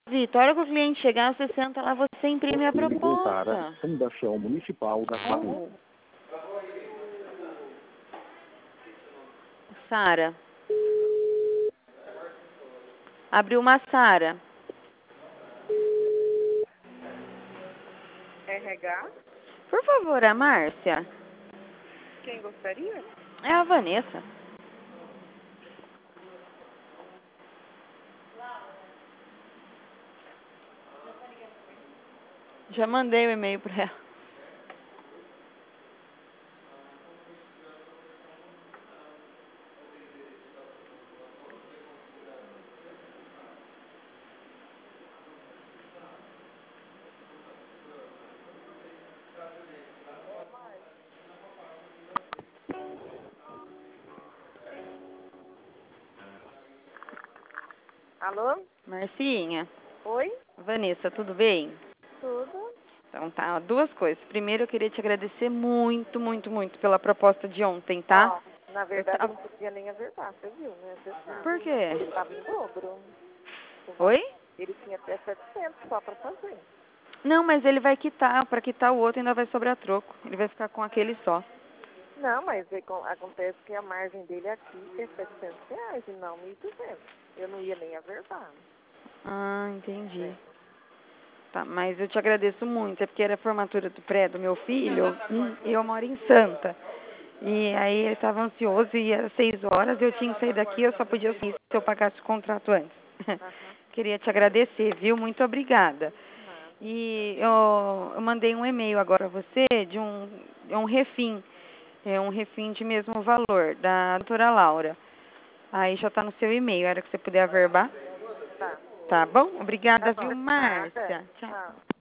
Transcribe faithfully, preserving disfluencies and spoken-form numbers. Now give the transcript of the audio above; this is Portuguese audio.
Vitor, a hora que o cliente chegar, você senta lá, você imprime a Ligou para proposta. Fundação Municipal da Saúde. Sara. Abriu uma Sara. R H? Por favor, a Márcia. Quem gostaria? É a Vanessa. Já mandei o e-mail pra ela. Alô? Marcinha. Oi? Vanessa, tudo bem? Tudo? Então tá, duas coisas. Primeiro, eu queria te agradecer muito, muito, muito pela proposta de ontem, tá? Ó, na verdade eu não podia nem averbar, você viu, né? Você sabe. Por quê? Ele estava em dobro. Oi? Ele tinha até setecentos só para fazer. Não, mas ele vai quitar. Pra quitar o outro ainda vai sobrar troco. Ele vai ficar com aquele só. Não, mas é com- acontece que a margem dele aqui é setecentos reais e não mil e duzentos. Eu não ia nem averbar. Ah, entendi. É. Tá, mas eu te agradeço muito. É porque era a formatura do pré do meu filho hum, e eu moro em Santa. E aí ele estava ansioso e era seis horas, eu tinha que sair daqui, eu só podia sair se eu pagasse o contrato antes. Aham. Queria te agradecer, viu? Muito obrigada. Nada. E eu, eu mandei um e-mail agora a você de um, é um refim, é um refim de mesmo valor, da doutora Laura. Aí já está no seu e-mail, era que você puder averbar. Tá. Tá bom? Obrigada, Tá viu, bom. Nada. Márcia? Tchau. Tchau.